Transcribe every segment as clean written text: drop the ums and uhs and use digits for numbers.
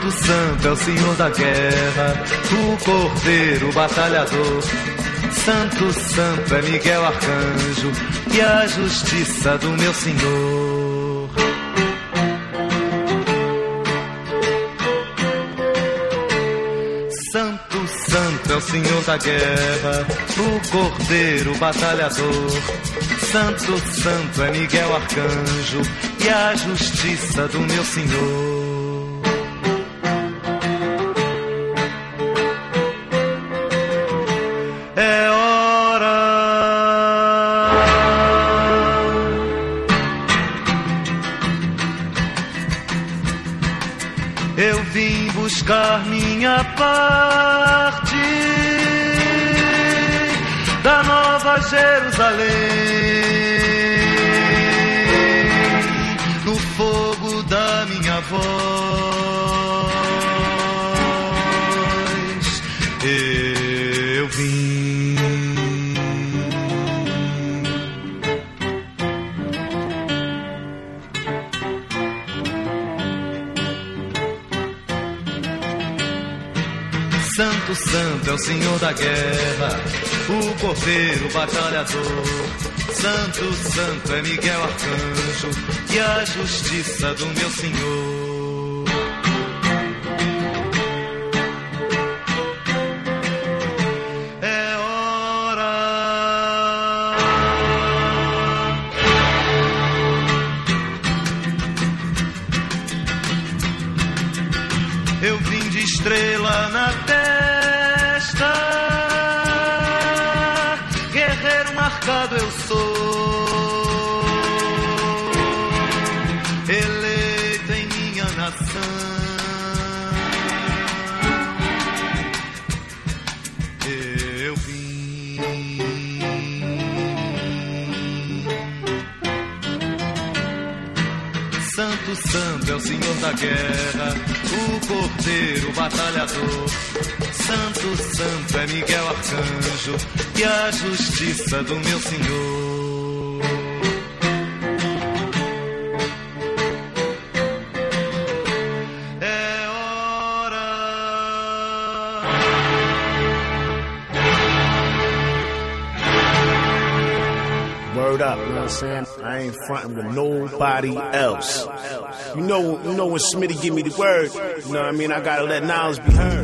Santo, santo é o Senhor da guerra, o Cordeiro batalhador. Santo, santo é Miguel Arcanjo e a justiça do meu Senhor. Santo, santo é o Senhor da guerra, o Cordeiro batalhador. Santo, santo é Miguel Arcanjo e a justiça do meu Senhor. É hora. Eu vim buscar minha parte da Nova Jerusalém, no fogo da minha voz. Eu vim. Santo, santo é o Senhor da guerra, o Cordeiro batalhador. Santo, santo é Miguel Arcanjo e a justiça do meu Senhor. É hora. Eu vim de estrela na testa, guerreiro marcado eu sou, eleito em minha nação. Eu vim. Santo, santo é o Senhor da guerra, o Cordeiro batalhador. Santo, santo é Miguel Arcanjo e a justiça do meu Senhor. É hora. Word up, you know what I'm saying? I ain't frontin' with nobody else. You know when Smitty give me the word, you know what I mean? I gotta let knowledge be heard.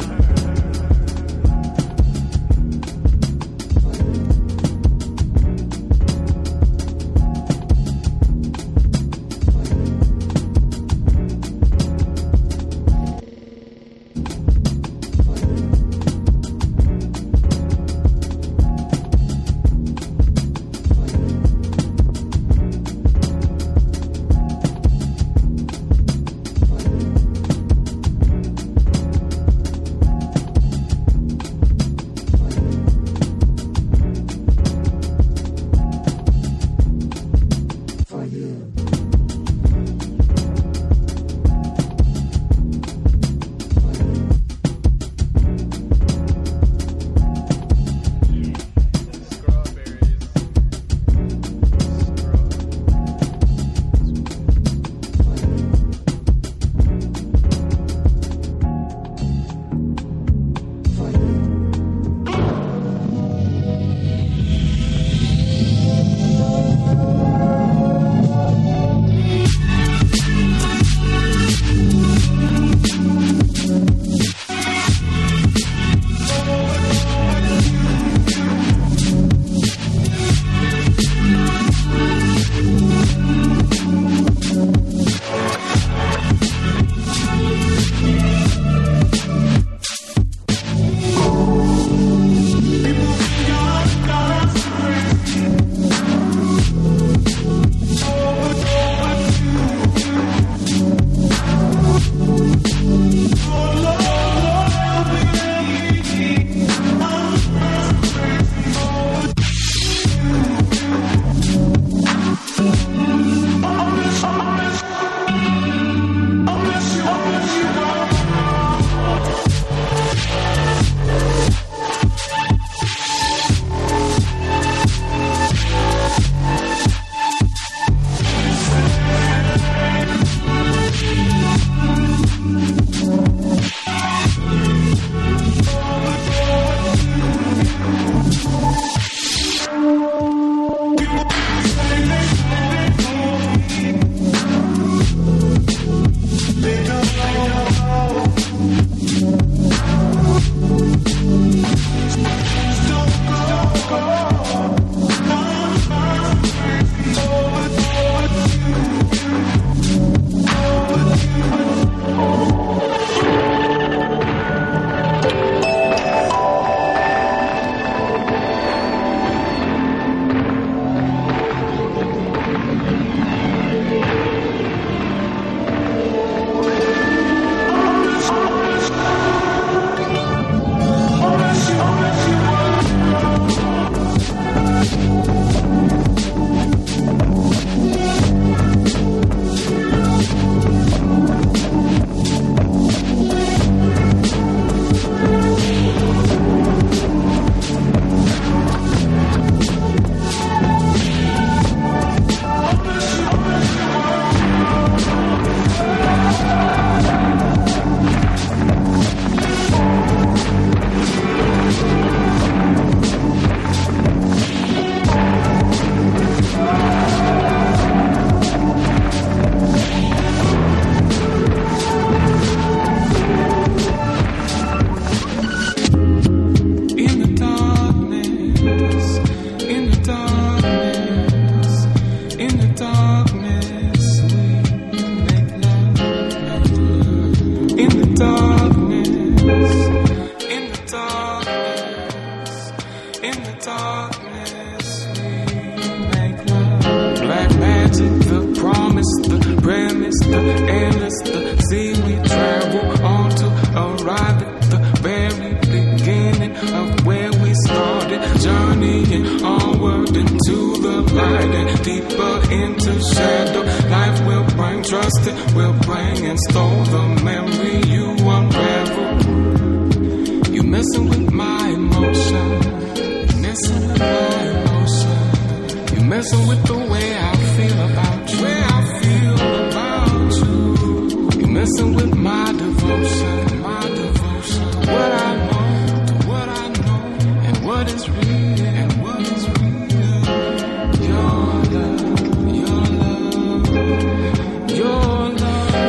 premise, the endless, the sea we travel on to arrive at the very beginning of where we started, journeying onward into the light and deeper into shadow. Life will bring, trust it will bring, and stole the memory you unravel. You messing with my emotion, messing with my emotion. You messing with the way I feel about you, way I feel about you. You messing with my devotion, my devotion. What I know to what I know, and what is real, and what is real. Your love, your love, your love.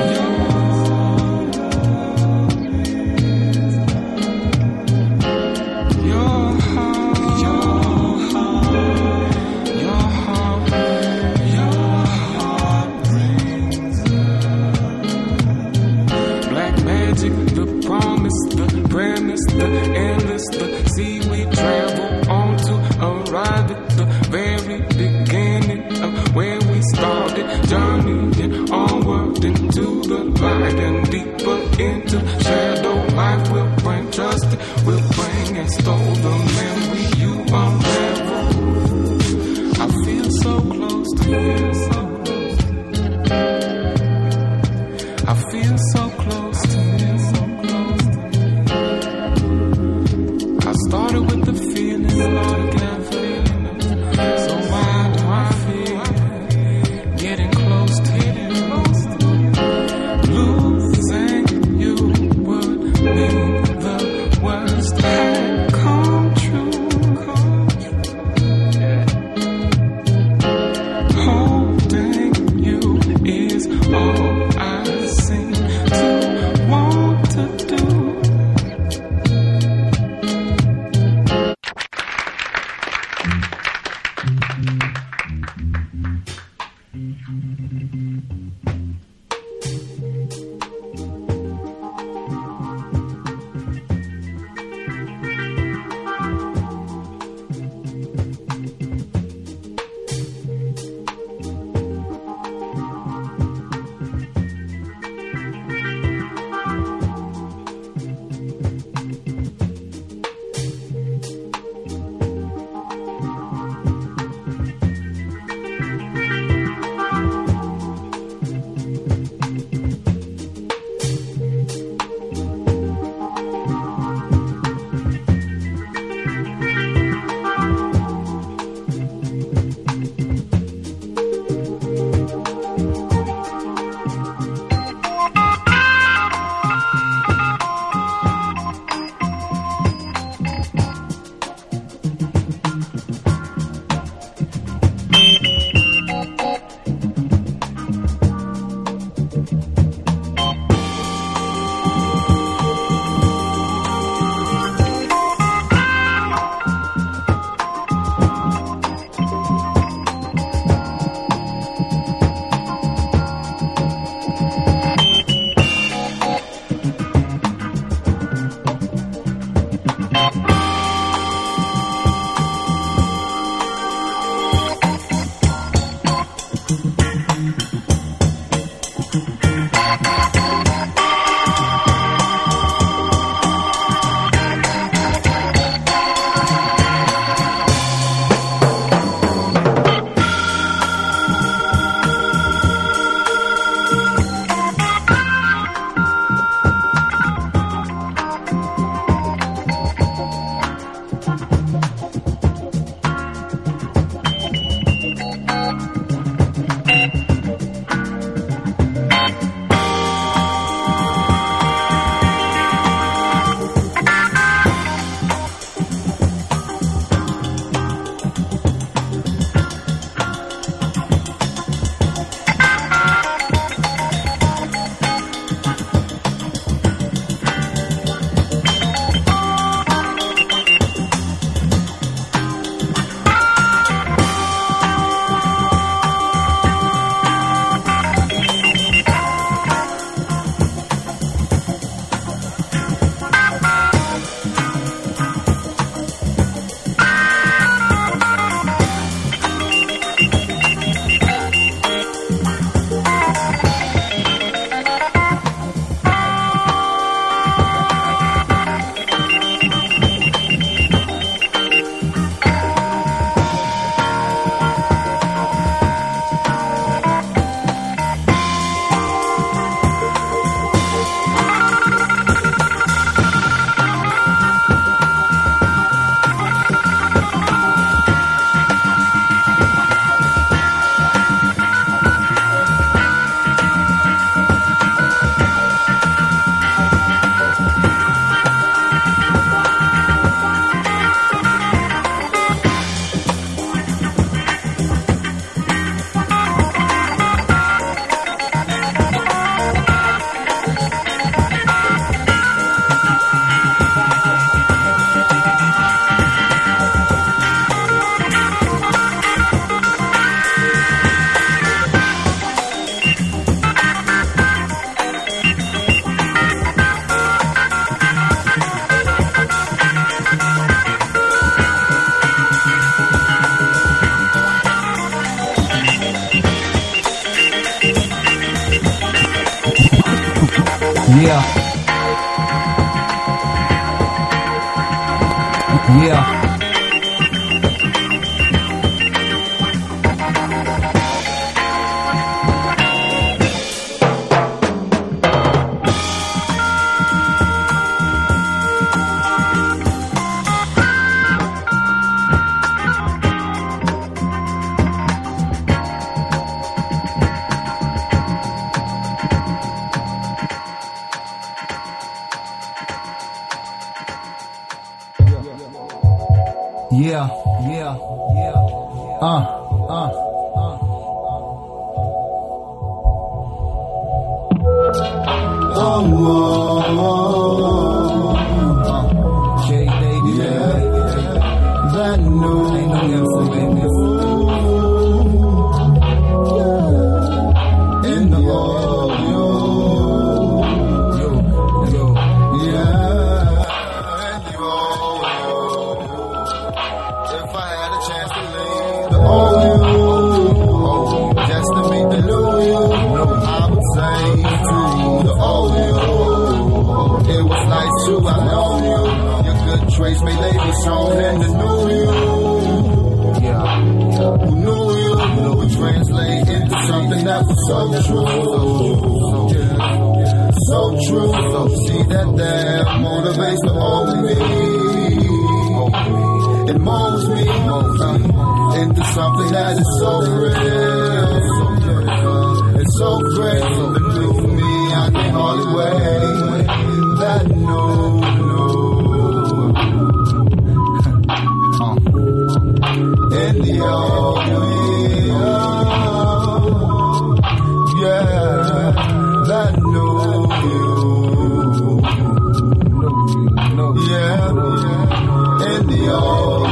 The promise, the premise, the endless, the sea we travel on to arrive at the very beginning of where we started, journeying onward into the light and deeper into shadow. Life will bring, trust it will bring, and stole the memory you unravel. I feel so close to you, so close to you. I feel so close to you. Started with the feeling, so why do I feel getting close to you? Losing you would mean the worst had come true. Holding you is all I seem to want to do. Yeah. Yeah. Yeah, yeah, yeah. J David, yeah. That no, ain't no influence. In the audio, yo, yeah. If I had a chance to leave the old you, just to meet the new you, I would say to the old you, it was nice to I know you. Your good traits may lay me shown in the new you. Yeah, who knew you would translate into something that was so true. So true. So see that there motivates the old me. It molds me into something that is so real. It's so great. The new me, I can hardly wait. That no. In the old me, yeah. That new you, yeah. In the old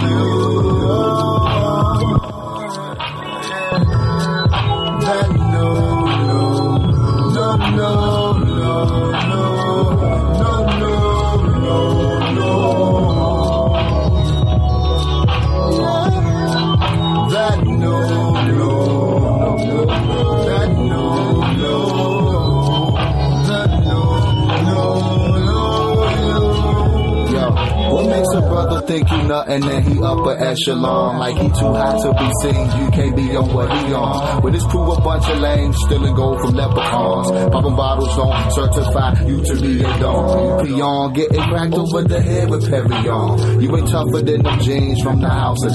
think you nothing and he upper echelon. Like he too high to be seen, you can't be on what he on. With his crew a bunch of lames, stealing gold from leprechauns. Popping bottles don't certify you to be a dog. You peon, getting cracked over the head with Perrion. You ain't tougher than them jeans from the house of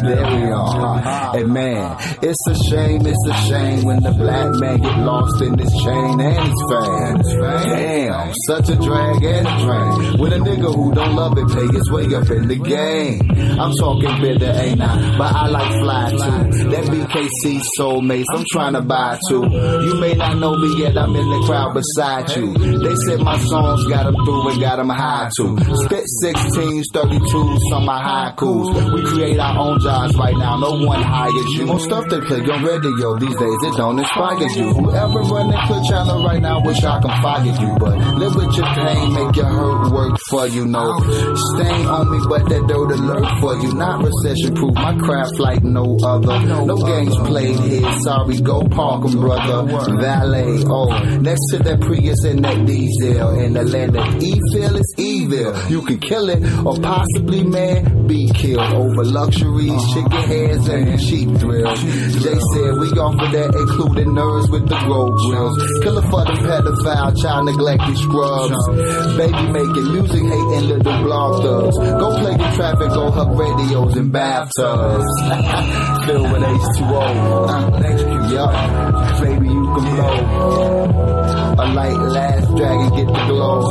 Darion. And man, it's a shame when the black man get lost in this chain and his fame. Damn, such a drag and a drain. With a nigga who don't love it, pay his way up in the game. I'm talking bitter, ain't I? But I like fly too. That BKC soulmates, I'm trying to buy too. You may not know me yet, I'm in the crowd beside you. They said my songs got them through and got them high too. Spit 16s, 32s, some my haikus. We create our own jobs right now, no one hires you. Most stuff they play on radio these days, it don't inspire you. Whoever running Clip Channel right now, wish I can fire you. But live with your pain, make your hurt work for you, no. Stain on me, but that dirt alert for you. Not recession proof, my craft like no other. No games played here, sorry, go park 'em, brother. Valet, oh, next to that Prius and that diesel. In the land of evil is evil. You can kill it, or possibly, man, be killed. Over luxuries, chicken heads, and cheap thrills. Jay said we offer that, including nerves with the road grills. Killer for the pedophile, child neglected scrubs. Baby making music, hating little blog thugs. Go play the traffic, go hug radios and bathtubs. Filled with H2O. Yup, baby, you can blow. A light last dragon, get the glow.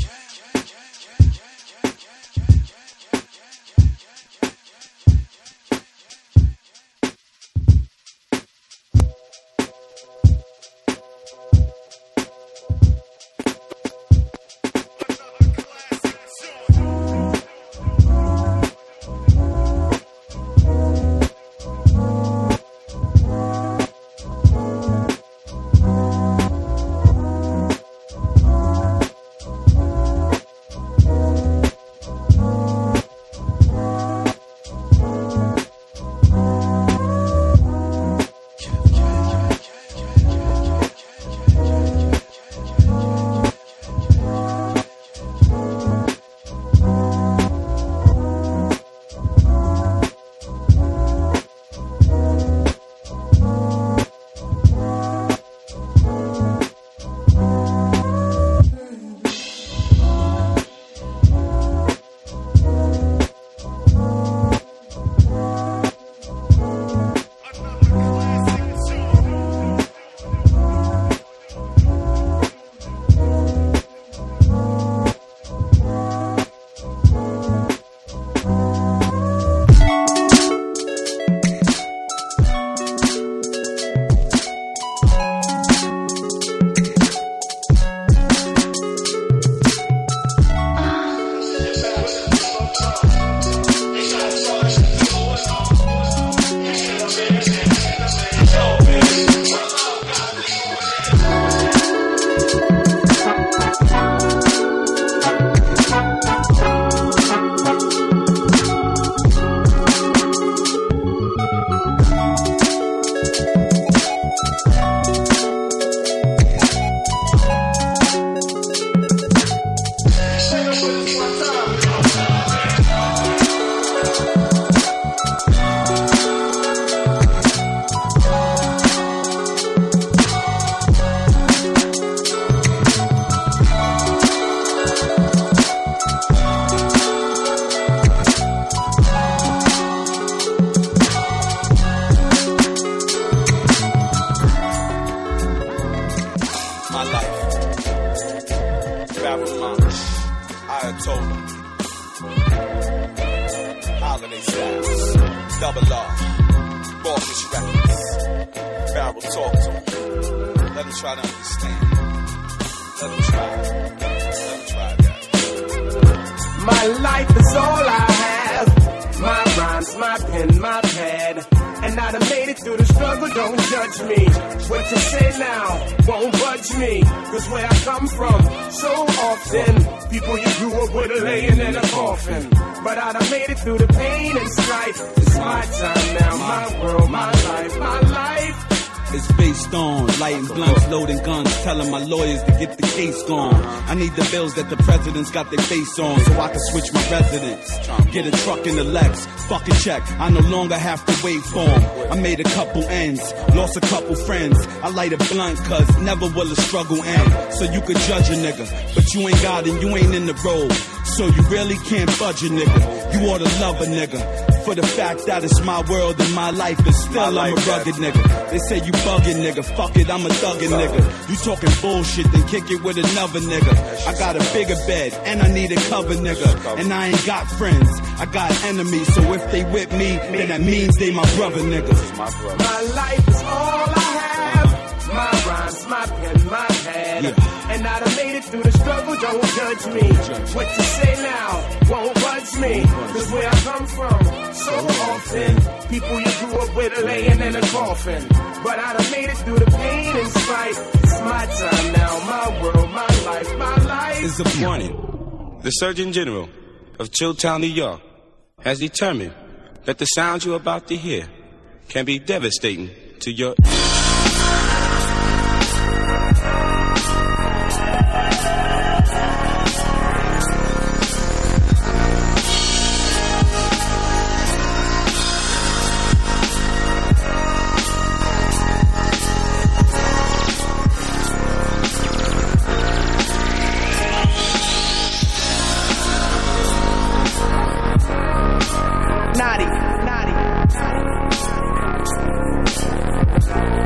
Double R, Rawkish Records. Barrel talk to him. Let him try to understand. Let him try that. My life is all I have. My rhymes, my pen, my pad. And I done made it through the struggle, don't judge me. What to say now won't budge me. Cause where I come from, so often people you grew up with are laying in a coffin. But I done made it through the pain and strife. It's my time now, my world, my life, my life. It's based on lighting blunts, loading guns, telling my lawyers to get the case gone. I need the bills that the presidents got their face on, so I can switch my residence. Get a truck in the Lex, fucking check. I no longer have to wait for 'em. I made a couple ends, lost a couple friends. I light a blunt, cause never will a struggle end. So you could judge a nigga, but you ain't God and you ain't in the road. So you really can't budge a nigga. You oughta love a nigga for the fact that it's my world and my life, and still I'm a rugged nigga. They say you bugging nigga, fuck it, I'm a thuggin' nigga. You talking bullshit, then kick it with another nigga. I got a bigger bed, and I need a cover nigga. And I ain't got friends, I got enemies. So if they with me, then that means they my brother niggas. My life is all I have. My rhymes, my pen, my pad. Yeah. And I done made it through the struggle, don't judge me. What you say now won't budge me. Cause where I come from, so often people you grew up with are laying in a coffin. But I done made it through the pain and strife. It's my time now, my world, my life, my life. Is appointed. The Surgeon General of Chilltown, New York, has determined that the sound you're about to hear can be devastating to your... Naughty.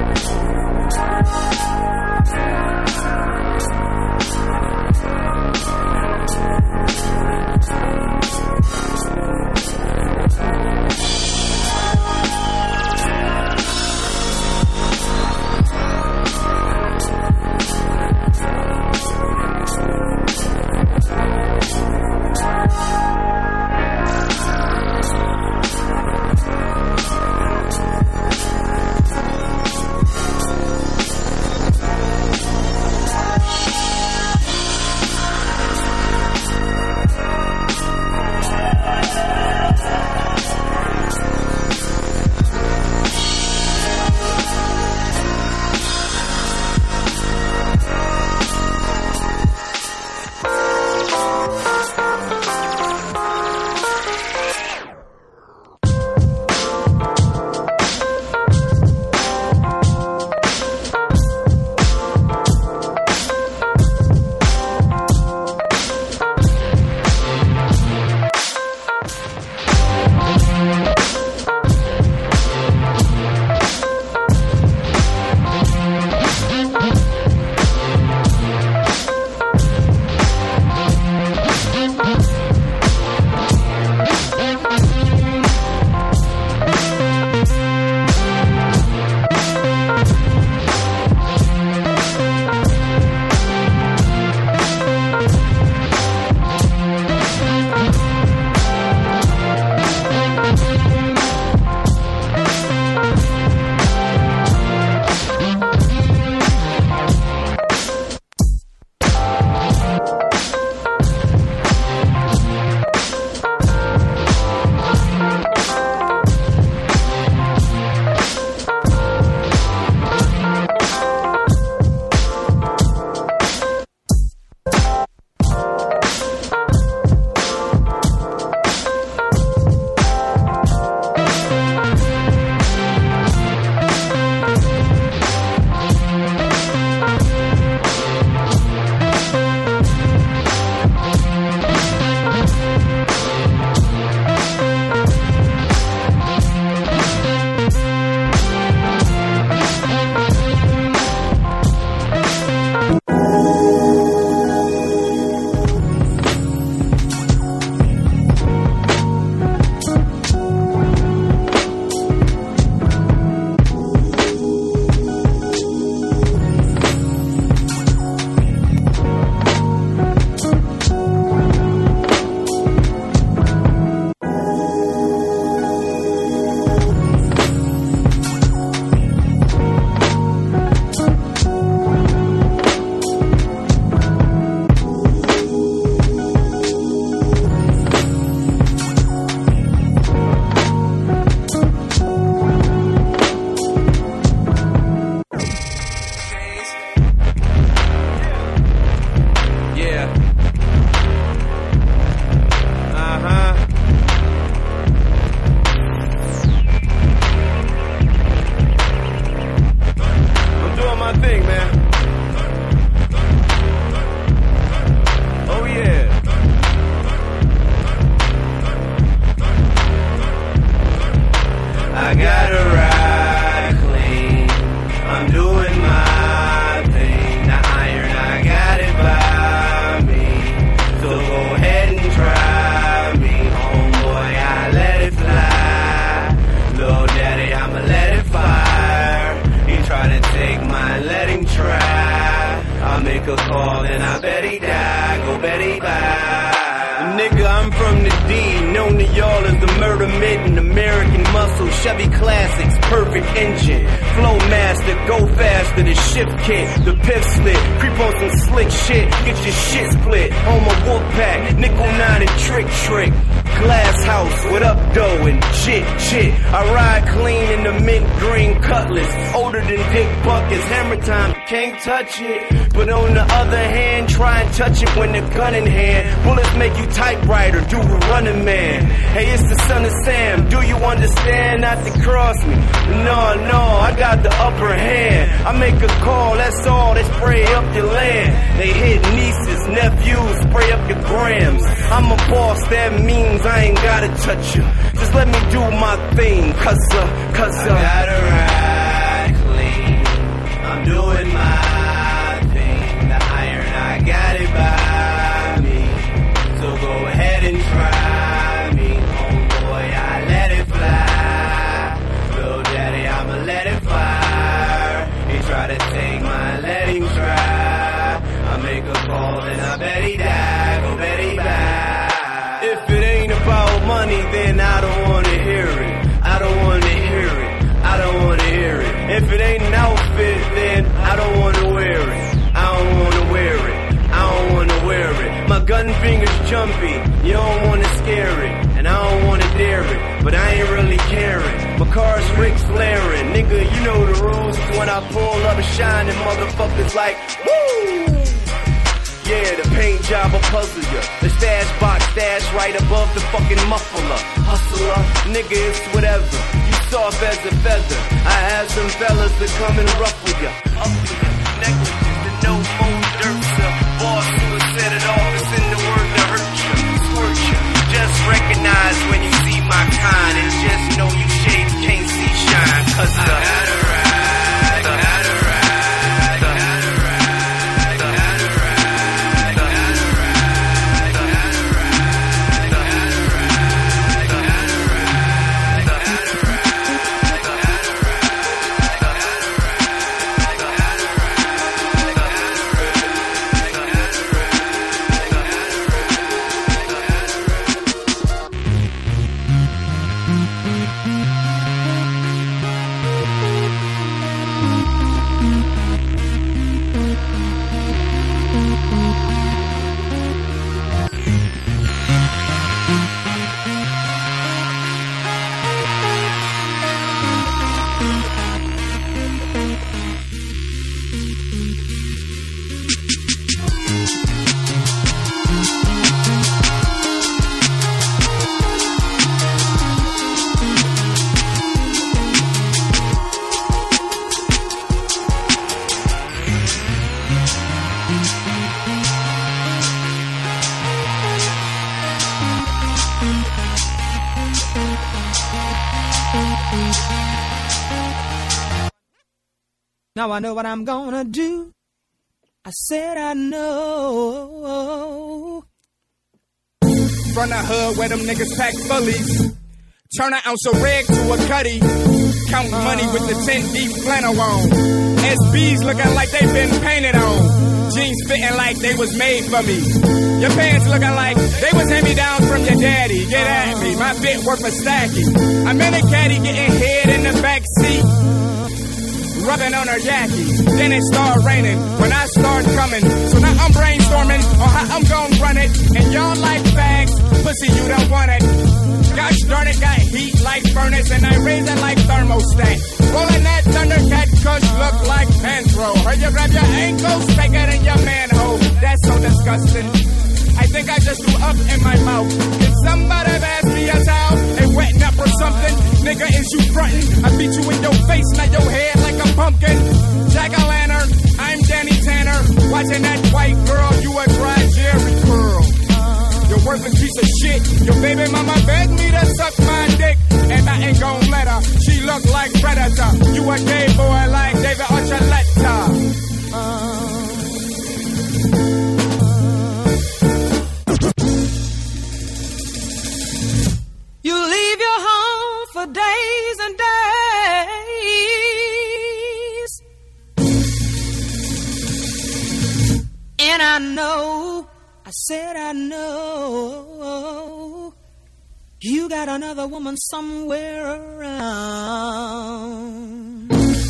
Betty bye. Nigga, I'm from the D, known to y'all as the Murder Mitten, American Muscle, Chevy Classics, perfect engine, flow master, go faster, the shift kit, the piff slit, creep on some slick shit, get your shit split, home of Wolfpack, nickel 9 and trick, glass house, what up dough and shit, I ride clean in the mint green Cutlass, older than Dick Buckets, hammer time, can't touch it, but on the other hand, try and touch it when the gun in hand, bullets make you typewriter, do a running man. Hey, it's the son of Sam. Do you understand? Not to cross me. No, I got the upper hand. I make a call, that's all. They spray up your land. They hit nieces, nephews, spray up your grams. I'm a boss, that means I ain't gotta touch you. Just let me do my thing, cause I gotta ride clean. I'm doing my thing. The iron, I got it by me. So go ahead and try me, homeboy, I let it fly. Little daddy, I'ma let it fire. He try to take my letting try. I make a call and I bet he die, go bet he die. If it ain't about money, then I don't wanna hear it. I don't wanna hear it. I don't wanna hear it. If it ain't an outfit, then I don't wanna wear it. I don't wanna wear it. I don't wanna wear it. My gun finger's jumpy, you don't wanna scare it, and I don't wanna dare it, but I ain't really caring. My car's Ric Flairin', nigga, you know the rules. When I pull up shining, motherfuckers like, woo! Yeah, the paint job will puzzle ya. The stash box stash right above the fucking muffler. Hustler, nigga, it's whatever. You soft as a feather. I have some fellas that come and ruffle ya. Up to ya, negligence, the no phone dirt, sir. Boss who has set it off is in the word to hurt you, squirt you. Just recognize when you see my kind, and just know you shades can't see shine. Cause I gotta ride, I gotta ride. Now I know what I'm gonna do. I said I know. From the hood where them niggas pack bullies. Turn an ounce of reg to a cutty. Count money with the 10 deep flannel on. SBs looking like they been painted on. Jeans fitting like they was made for me. Your pants looking like they was hand-me-downs from your daddy. Get at me, my bit worth a stacky. I'm in a caddy getting head in the back seat. Rubbing on her yaki, then it start raining when I start coming. So now I'm brainstorming on how I'm gonna run it. And y'all like bags, pussy you don't want it. Gosh darn it, got heat like furnace, and I raise it like thermostat. Rolling that Thundercat kush look like Panthro. Heard you grab your ankles, take it in your manhole. That's so disgusting. I think I just threw up in my mouth. If somebody pass me a towel and wet nap or something, nigga, is you frontin'? I beat you in your face, not your head like a pumpkin. Jack-o'-lantern, I'm Danny Tanner. Watching that white girl, you a dry Jerry curl. You're worthless piece of shit. Your baby mama begged me to suck my dick, and I ain't gon' let her. She look like Predator. You a gay boy like David Archuleta. You leave your home for days and days, and I know I said I know you got another woman somewhere around.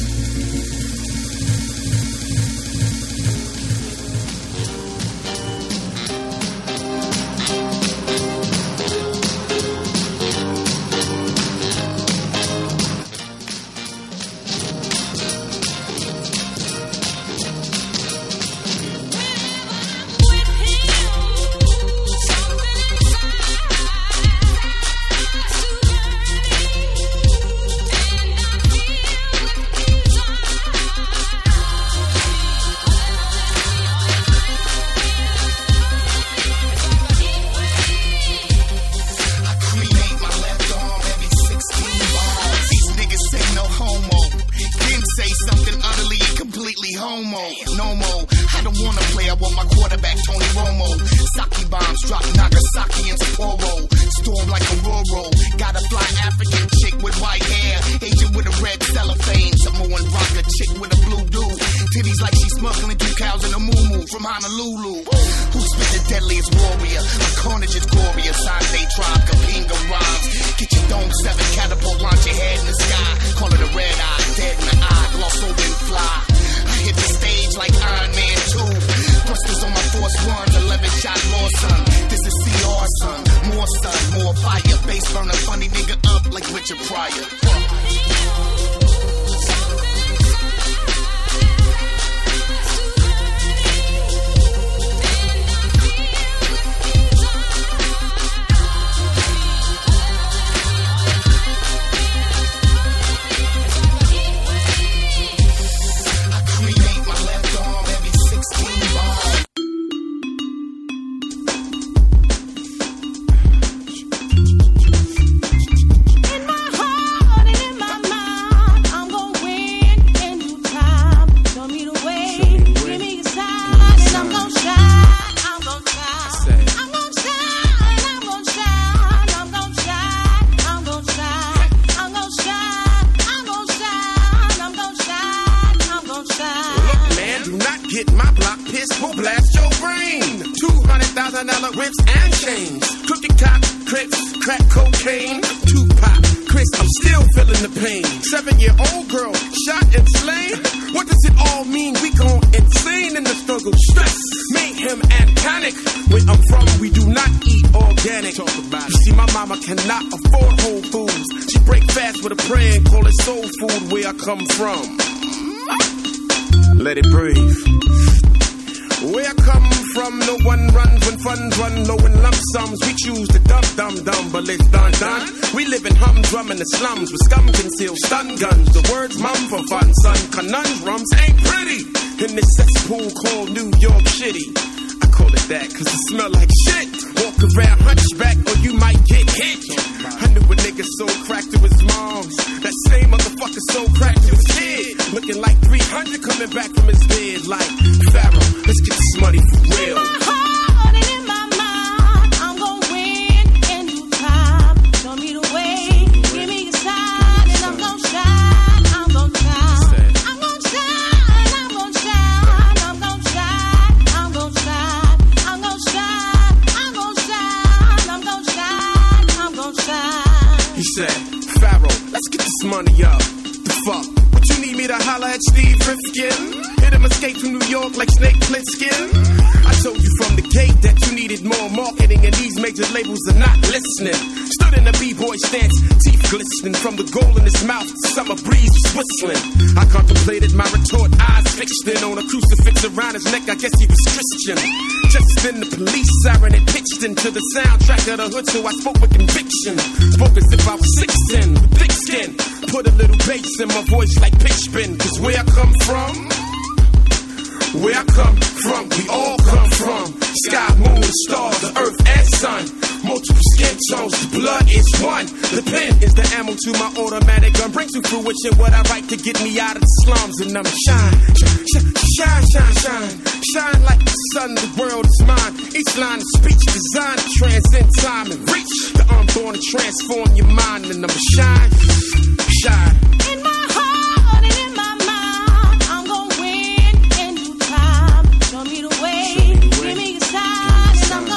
Homo, no more. I don't wanna play, I want my quarterback, Tony Romo. Saki bombs drop Nagasaki and Sapporo. Storm like a Roro. Got a fly African chick with white hair. Asian with a red cellophane. Samoan rocker chick with a blue dude. Titties like she's smuggling 2 cows in a moo-moo from Honolulu. Who spit the deadliest warrior? My carnage is glorious. Sante tribe, Kapinga rhymes. Get your dome 7 catapult, launch your head in the sky. Call it a red eye, dead in the eye, gloss over and fly. Hit the stage like Iron Man 2. Thrusters on my Force 1, 11 shot more son. This is CR son, more sun, more fire. Bass burner, funny nigga up like Richard Pryor. $1,000 whips and chains. Cookie top, Crips, crack cocaine. Tupac, Chris, I'm still feeling the pain. 7-year-old girl shot and slain. What does it all mean? We gone insane in the struggle. Stress, mayhem, and panic. Where I'm from, we do not eat organic. Talk about it. You see, my mama cannot afford Whole Foods. She break fast with a prayer and call it soul food where I come from. Let it breathe. Where I come from, no one runs when funds run low in lump sums. We choose to dumb, but it's done. We live in humdrum in the slums with scum concealed stun guns. The words mum for fun, son. Conundrums ain't pretty in this cesspool called New York City. I call it that cause it smell like shit. Walk around hunchback or you might get hit. I knew a nigga so cracked to his moms. That same motherfucker so cracked to his kid. Looking like 300 coming back from his bed like Pharaoh. Let's get this money for real. In my heart and in my mind, I'm gonna win in due time. Show me the way, give me your side, and I'm gonna shine. I'm gonna shine. I'm gonna shine. I'm gonna shine. I'm gonna shine. I'm gonna shine. I'm gonna shine. I'm gonna shine. I'm gonna shine. I'm gonna shine. He said, Pharaoh, let's get this money up. The fuck? What you need me to holler at Steve Rifkin? Hit him escape from New York like Snake Plissken? I told you from the gate that you needed more marketing and these major labels are not listening. Stood in a b-boy stance, teeth glistening from the gold in his mouth, summer breeze was whistling. I contemplated my retort, eyes fixed in on a crucifix around his neck, I guess he was Christian. Just then the police siren had pitched into the soundtrack of the hood, so I spoke with conviction. Spoke as if I was 16, with thick skin. Put a little bass in my voice like pitch bend, cause where I come from, we all come from. Sky, moon, stars, the earth and sun. Multiple skin tones, the blood is one. The pen is the ammo to my automatic gun. Bring to fruition what I write to get me out of the slums. And I'm shine like the sun, the world is mine. Each line of speech designed to transcend time and reach the unborn and transform your mind. And I'm shine. In my heart and in my mind, I'm gonna win in due time. Show me the way, give me your side, and I'm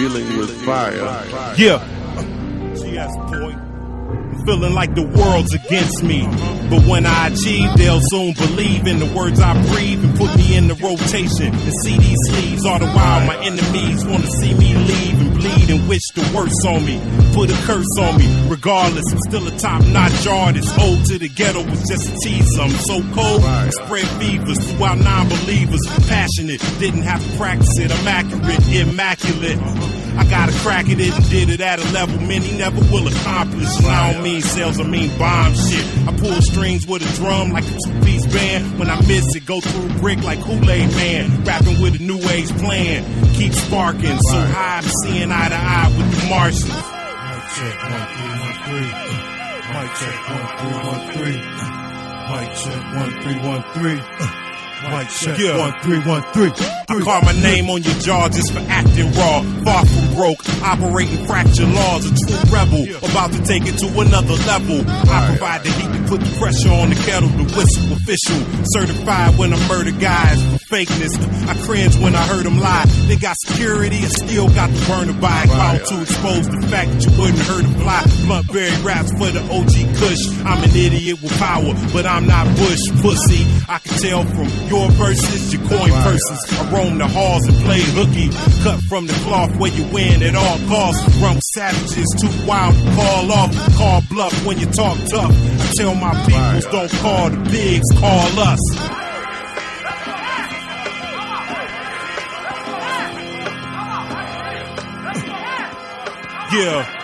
dealing with fire. Yeah. GS boy. I'm feeling like the world's against me. But when I achieve, they'll soon believe in the words I breathe and put me in the rotation. And see these sleeves, all the while my enemies want to see me leave and bleed and wish the worst on me. Put a curse on me. Regardless, I'm still a top-notch artist. Ode to the ghetto was just a tease. I'm so cold, I spread fevers throughout non-believers. Passionate, didn't have to practice it. I'm accurate, immaculate. I got a crack at it and did it at a level many never will accomplish. And I don't mean sales, I mean bomb shit. I pull strings with a drum like a two-piece band. When I miss it, go through brick like Kool-Aid Man. Rapping with a new age plan. Keep sparking, so high I'm seeing eye to eye with the Martians. Mic check 1 3 1 3. Mic check 1 3 1 3. Mic check 1 3 1 3. Mic check 1 3 1 3. I call my name on your jaw just for acting raw. Far from broke, operating fracture laws. A true rebel, about to take it to another level. I provide the heat to put the pressure on the kettle. The whistle official, certified when I murder guys for fakeness. I cringe when I heard them lie. They got security and still got the burner by. Call to expose the fact that you wouldn't hurt a fly. Bluntberry raps for the OG Kush. I'm an idiot with power, but I'm not Bush pussy. I can tell from your verses, your coin purses. I roam the halls and play hooky. Cut from the cloth where you win at all costs. Run with savages, too wild to call off. Call bluff when you talk tough. I tell my peoples, don't call the pigs, call us. Yeah.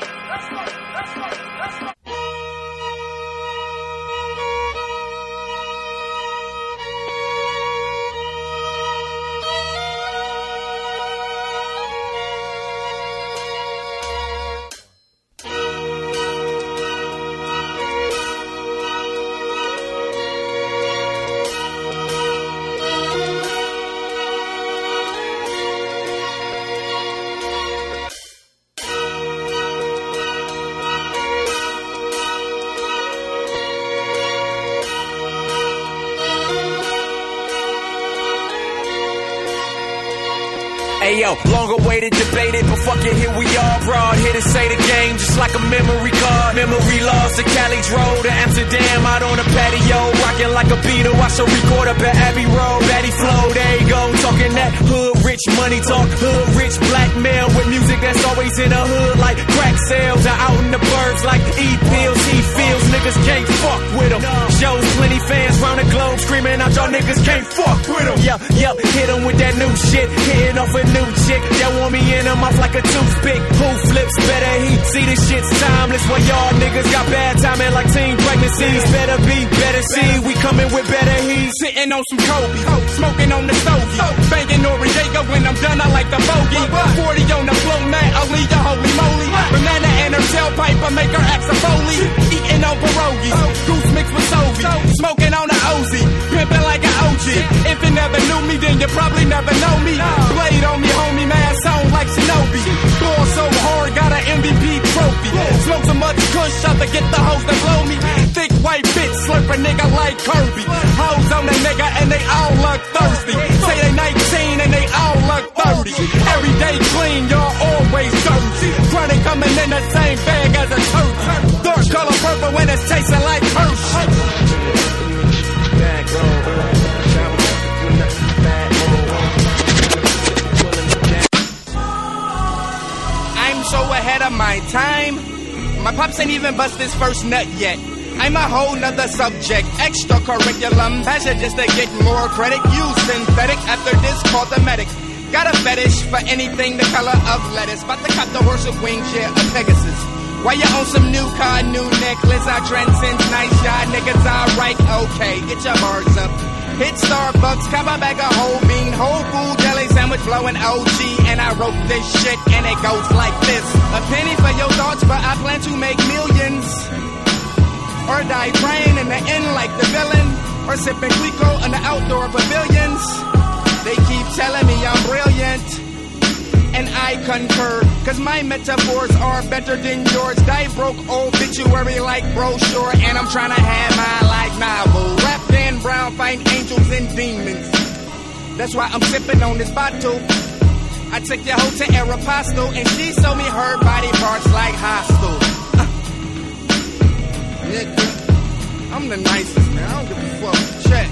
Ayo, long awaited, debated, but fuck it, here we are. Broad here to say the game, just like a memory card. Memory lost to Cali drove to Amsterdam, out on the patio, rocking like a Beatle. I shall record up at Abbey Road, Batty Flow, there you go, talking that hood rich money talk, hood rich black male with music that's always in the hood like crack sales. Are out in the burbs like E-pills, he feels niggas can't fuck with them. Shows plenty fans round the globe screaming out y'all niggas can't fuck with them. Yep, hit them with that new shit, hitting off a new chick that want me in her mouth like a toothpick. Who flips better? He see this shit's timeless. While y'all niggas got bad timing like teen pregnancies. Better be, better see. We coming with better heat. Sitting on some Kobe, smoking on the stogie, banging Noriega when I'm done. I like the bogey. 40 on the flow, man. I'll leave ya holy moly. Banana in her tailpipe, I make her act a Foley. Eating on pierogies, goose mixed with Soviet. Smoking on the OZ, pimping like an OG. If you never knew me, then you probably never know me. Blade on me, homie, man, sound like Shinobi. Ball so hard, got an MVP trophy. Smoke so much kush, I forget the hoes that blow me. Thick white bitch, slurp a nigga like Kirby. Hoes on the nigga and they all look thirsty. Say they 19 and they all look 30. Every day clean, y'all always dirty. Chronic coming in the same bag as a turkey. Dark color purple when it's tasting like Hershey. I'm so ahead of my time. My pops ain't even bust his first nut yet. I'm a whole nother subject. Extra curriculum measure just to get more credit. Use synthetic after this called the medic. Got a fetish for anything the color of lettuce. About to cut the horse with wings, yeah, a Pegasus. Why you own some new car, new necklace? I transcend nice shot, niggas alright, okay, get your bars up. Hit Starbucks, cop a bag of whole bean, whole food jelly sandwich blowing OG. And I wrote this shit and it goes like this. A penny for your thoughts, but I plan to make millions. Or die praying in the end like the villain. Or sipping Clico in the outdoor pavilions. They keep telling me I'm brilliant. And I concur, cause my metaphors are better than yours. Die broke obituary like brochure. And I'm trying to have my life novel. Wrapped in brown, find angels and demons. That's why I'm sipping on this bottle. I took your hoe to Aeropostale and she showed me her body parts like hostile. Nigga, I'm the nicest, man. I don't give a fuck. Check.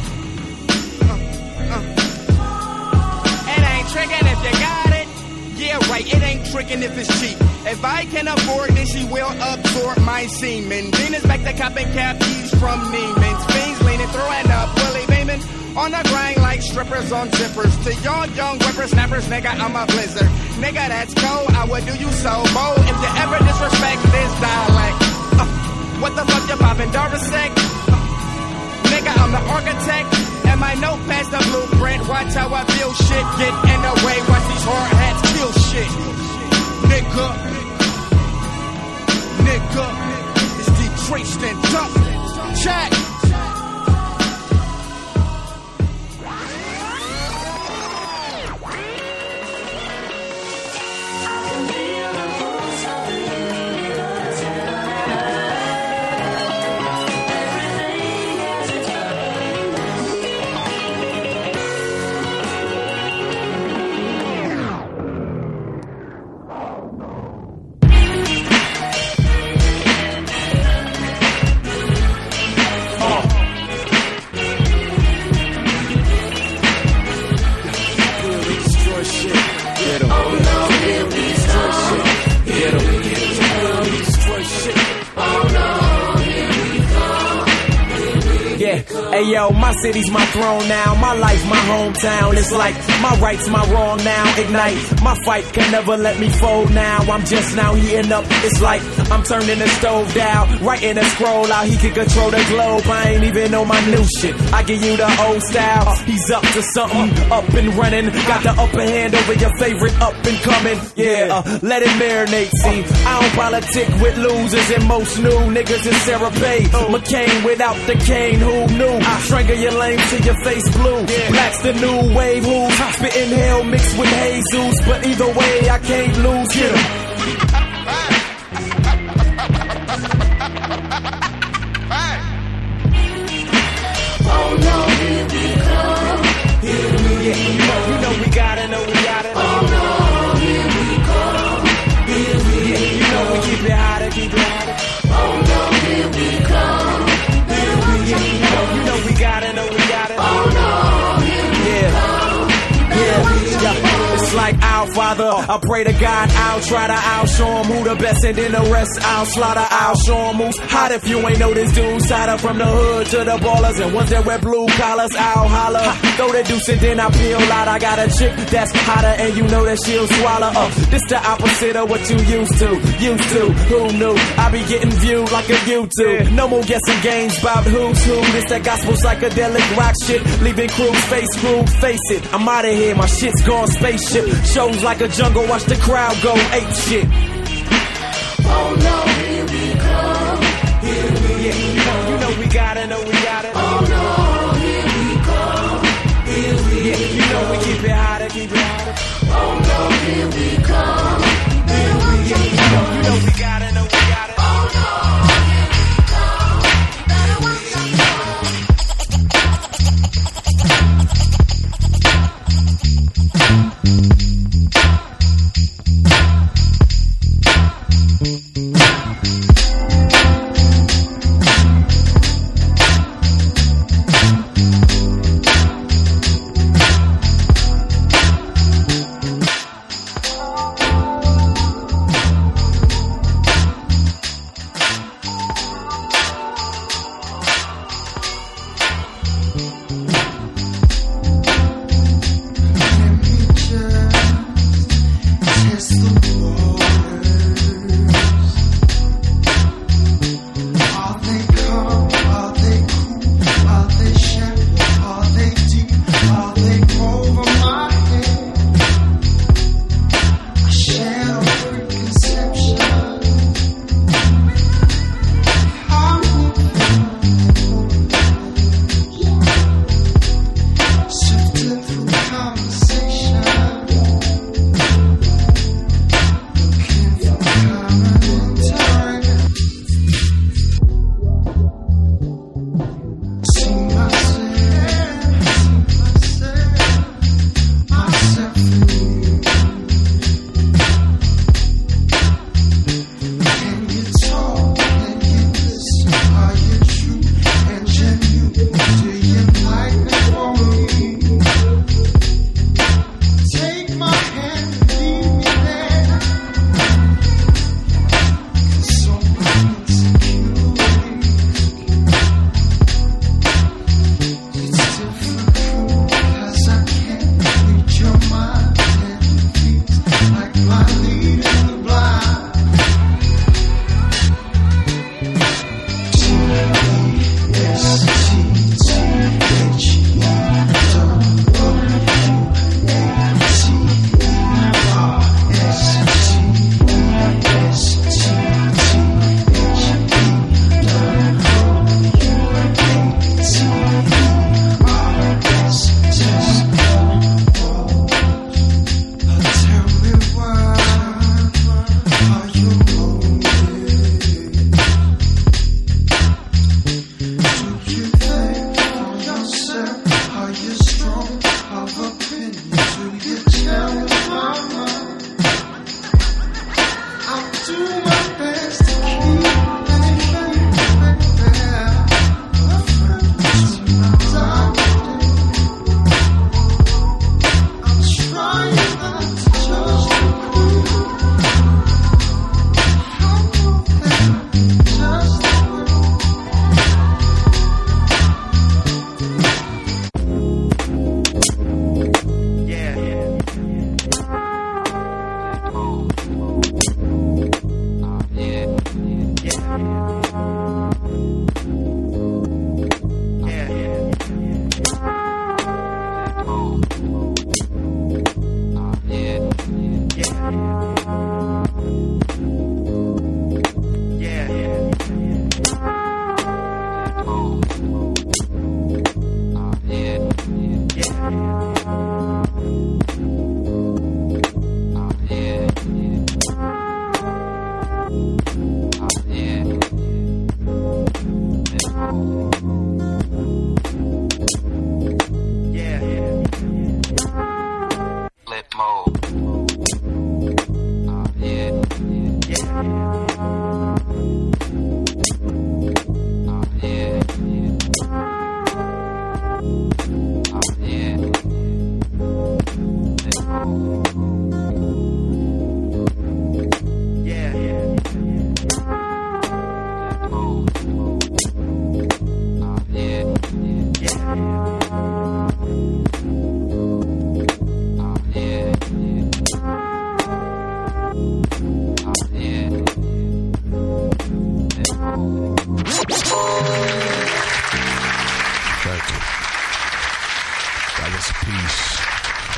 It ain't trickin' if you got it. Yeah, right, it ain't trickin' if it's cheap. If I can afford it, she will absorb my semen. Venus back to copping cappies from Neiman's. Fiends leaning, throwing up, Willie beaming. On the grind like strippers on zippers. To y'all young whippersnappers, nigga, I'm a blizzard. Nigga, that's cold, I would do you so bold if you ever disrespect this dialect. What the fuck you poppin', Darvasek? Nigga, I'm the architect. And my notepad's the blueprint. Watch how I feel shit get in the way. Watch these hard hats kill shit. Nigga, it's Detroit stand up. Check. Hey yo, my city's my throne now, my life, my hometown. It's like my right's my wrong now. Ignite, my fight can never let me fold now. I'm just now heating up. It's like I'm turning the stove down, writing a scroll out. He can control the globe. I ain't even know my new shit. I give you the old style. He's up to something, up and running. Got the upper hand over your favorite up and coming. Yeah, let it marinate. See, I don't politic with losers and most new niggas is Sarah Pay. McCain without the cane, who knew? I strangle your lane till your face blue. Black's the new wave, who's spitting hell mixed with Jesus. But either way, I can't lose. Get 'em. Oh no, here we come. Here we get, you know we gotta know we gotta. Oh no, here we come. Here we get, you know we keep it hotter, keep it hotter. Oh no, here we come. Here we get, you know we gotta know we gotta. Oh no, here we come. It's like our Father, I pray to God, I'll try to show him who the best and then the rest I'll slaughter, I'll show him who's hot. If you ain't know this dude, Sada from the hood to the ballers and ones that wear blue collars, I'll holler. Throw the deuce and then I peel out. I got a chick that's hotter and you know that she'll swallow up. This the opposite of what you used to, who knew? I be getting viewed like a YouTube. No more guessing games about who's who. This that gospel psychedelic rock shit, leaving crews face screwed. Face it, I'm out of here, my shit's gone spaceship. Shows like a jungle, watch the crowd go ape shit. Oh no, here we come. Here we get, you know we gotta know we gotta. Oh no, here we come. Here we get, you know we keep it hotter, keep it hotter. Oh no, here we come. Here we get, you know we gotta know we gotta. Oh no, here we come. Better watch your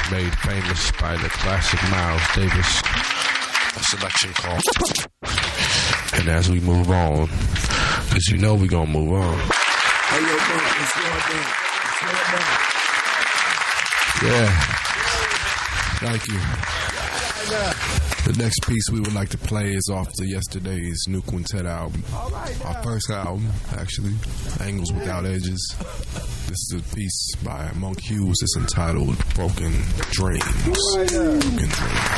made famous by the classic Miles Davis. A selection call. And as we move on, because you know we're going to move on. Hey, yo, bro, let's go on. Yeah. Thank you. The next piece we would like to play is off the yesterday's New Quintet album. Our first album, actually, Angles Without Edges. This is a piece by Monk Hughes. It's entitled Broken Dreams. Broken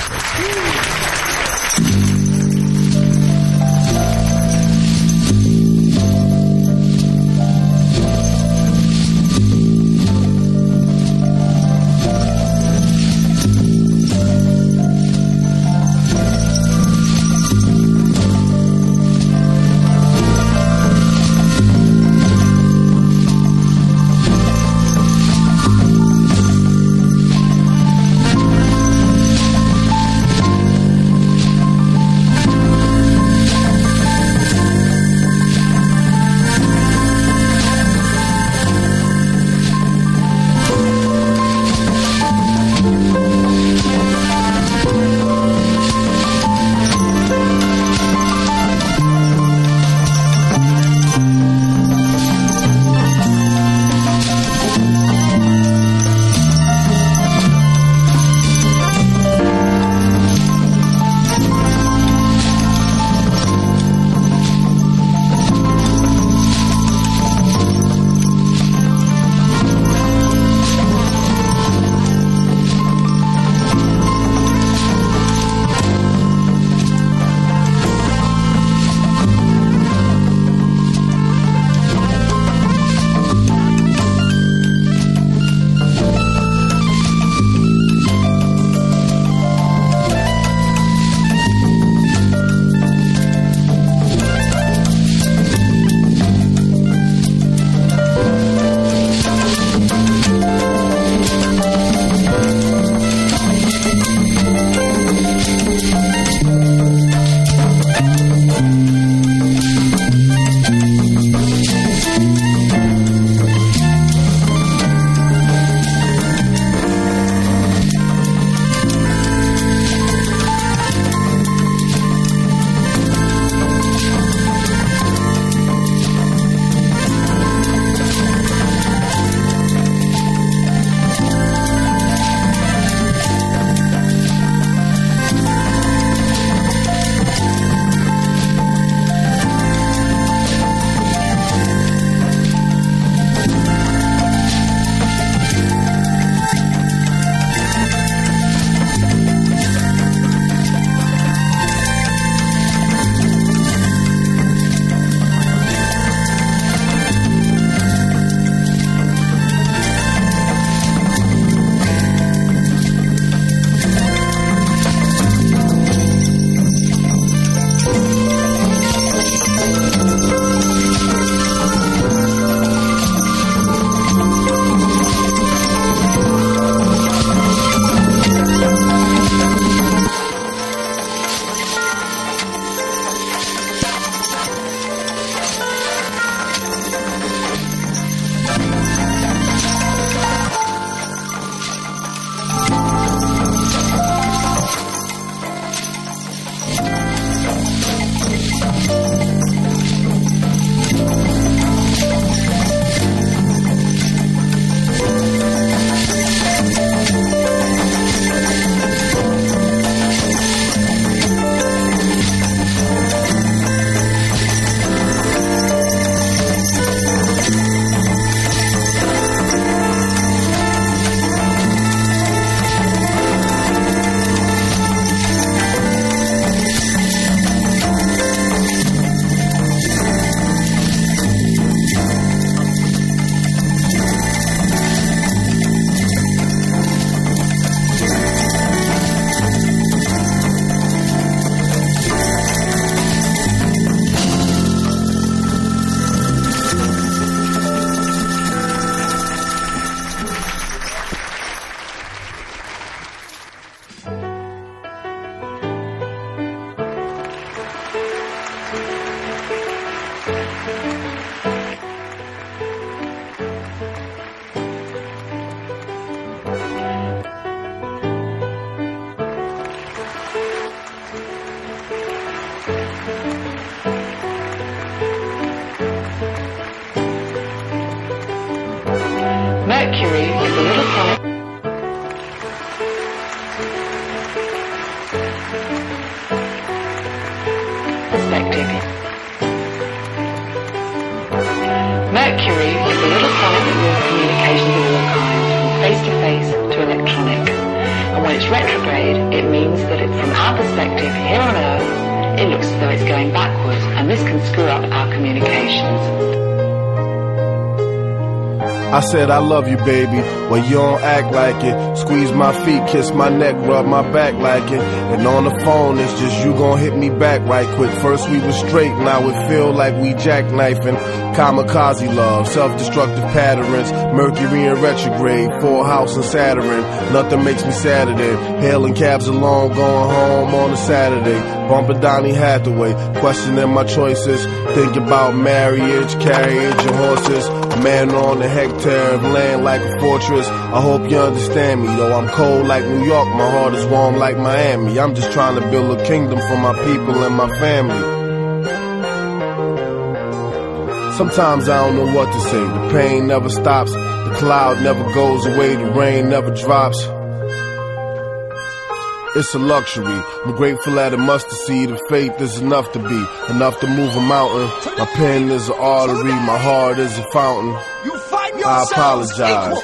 Dreams. it's retrograde, it means that from our perspective here on Earth, it looks as though it's going backwards, and this can screw up our communications. I said I love you, baby, well you don't act like it. Squeeze my feet, kiss my neck, rub my back like it. And on the phone, it's just you gon' hit me back right quick. First we was straight, now it feel like we jackknifing. Kamikaze love, self-destructive patterns, Mercury in retrograde, full house and Saturn. Nothing makes me sadder than hailing cabs alone, going home on a Saturday. Bumping Donny Hathaway, questioning my choices, thinking about marriage, carriage and horses. A man on a hectare of land like a fortress. I hope you understand me, though I'm cold like New York, my heart is warm like Miami. I'm just trying to build a kingdom for my people and my family. Sometimes I don't know what to say. The pain never stops, the cloud never goes away, the rain never drops. It's a luxury. I'm grateful that it must seed of faith is enough to be, enough to move a mountain. My pen is an artery, my heart is a fountain. I apologize.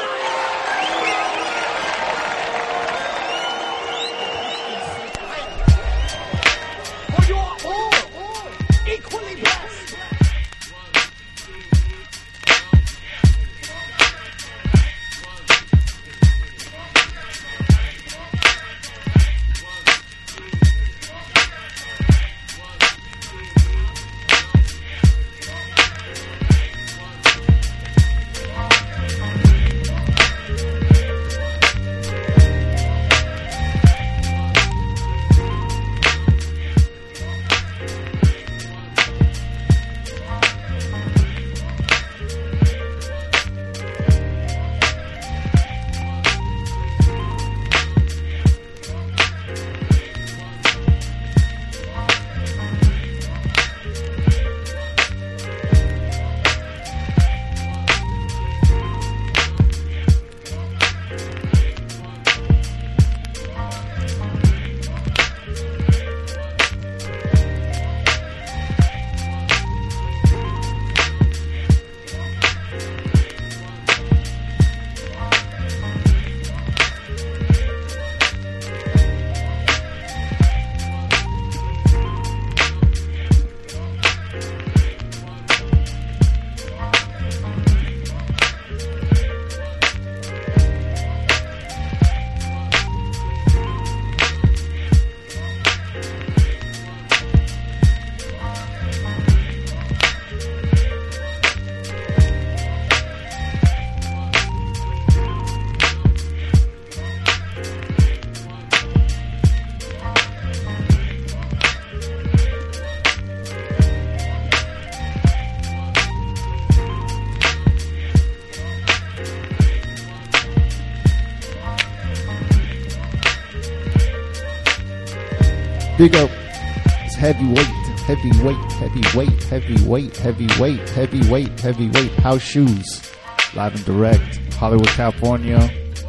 Big up. It's heavyweight, heavyweight, heavyweight, heavyweight, heavyweight, heavyweight, heavyweight. House Shoes. Live and direct. Hollywood, California.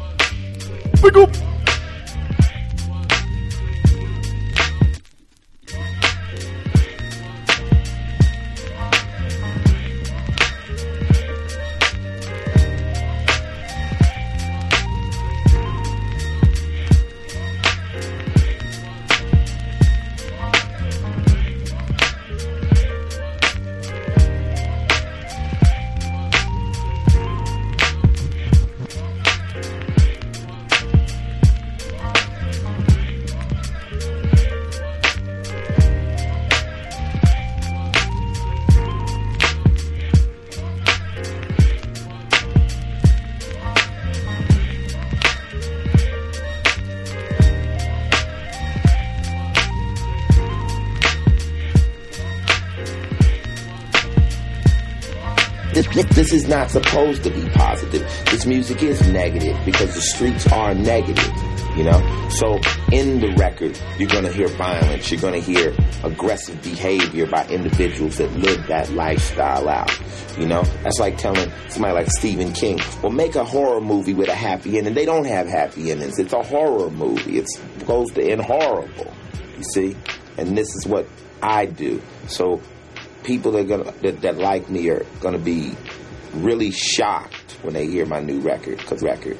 Big up. This is not supposed to be positive. This music is negative because the streets are negative, you know? So in the record, you're going to hear violence. You're going to hear aggressive behavior by individuals that live that lifestyle out, you know? That's like telling somebody like Stephen King, well, make a horror movie with a happy ending. They don't have happy endings. It's a horror movie. It's supposed to end horrible, you see? And this is what I do. So people that like me are gonna be really shocked when they hear my new record. Cause record.